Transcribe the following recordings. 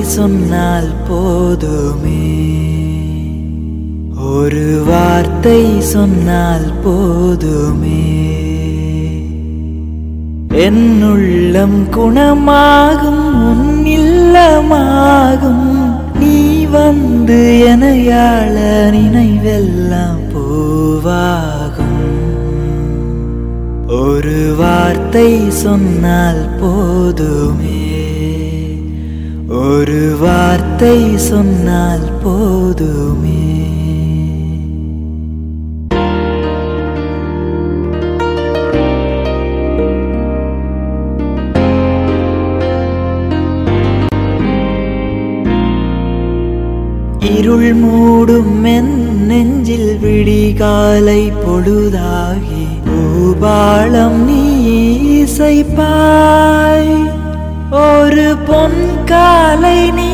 சொன்னால் போதுமே, ஒரு வார்த்தை சொன்னால் போதுமே. என் உள்ளம் குணமாகும், உன் இல்லமாகும். நீ வந்து எனையாள நினைவெல்லாம் பூவாகும். ஒரு வார்த்தை சொன்னால் போதுமே, ஒரு வார்த்தை சொன்னால் போதுமே. இருள் மூடும் என் நெஞ்சில் விடிகாலை பொழுதாகி பூபாளம் நீ இசைப்பாய். ஒரு பொன் காலை நீ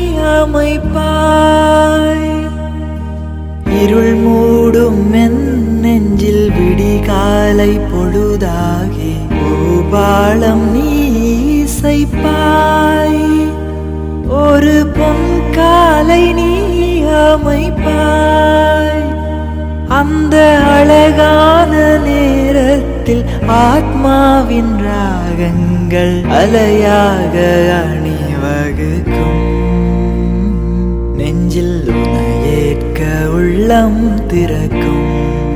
அமைப்பாய். இருள் மூடும் என் நெஞ்சில் விடிகாலை பொழுதாகி பூபாளம் நீ இசைப்பாய். ஒரு பொன் காலை நீ அமைப்பாய். அந்த அழகான நேரத்தில் ஆத்மாவின் ராகங்கள் அலையாக அணிவகுக்கும். நெஞ்சில் உனையேற்க உள்ளம் திறக்கும்.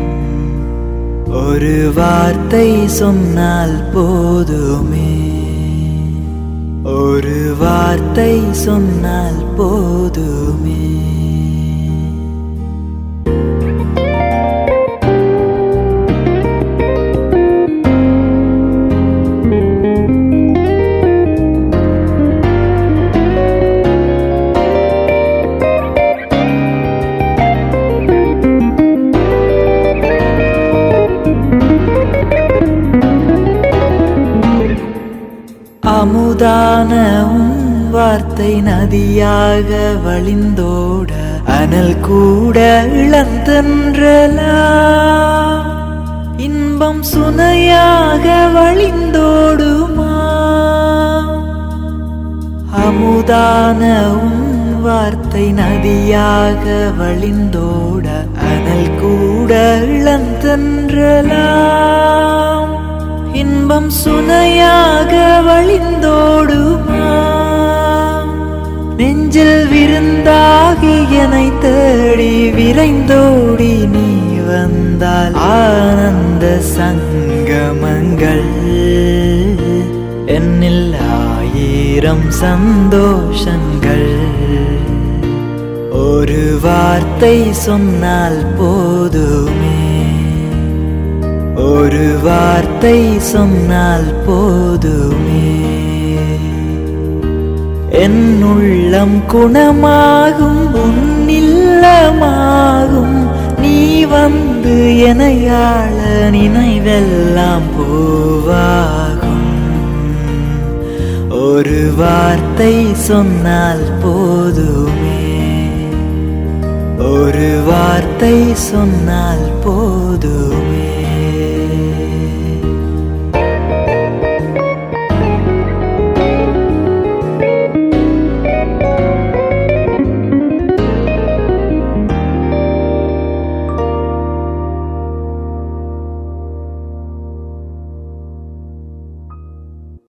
ஒரு வார்த்தை சொன்னால் போதுமே, ஒரு வார்த்தை சொன்னால் போதுமே. அமுதான உன் வார்த்தை நதியாக வழிந்தோட, அனல் கூட இளந்தென்றலா. இன்பம் சுனையாக வழிந்தோடுமா. அமுதான உன் வார்த்தை நதியாக வழிந்தோட, அனல் கூட இளந்தென்றலா. இன்பம் சுனையாக வழிந்தோடுமா. நெஞ்சில் விருந்தாகி என்னை தேடி விரைந்தோடி நீ வந்தால் ஆனந்த சங்கமங்கள். என்னில் ஆயிரம் சந்தோஷங்கள். ஒரு வார்த்தை சொன்னால் போதுமே, ஒரு வார்த்தை சொன்னால் போதுமே. என் உள்ளம் குணமாகும், உன் இல்லமாகும். நீ வந்து எனையாள நினைவெல்லாம் பூவாகும். ஒரு வார்த்தை சொன்னால் போதுமே, ஒரு வார்த்தை சொன்னால் போதுமே.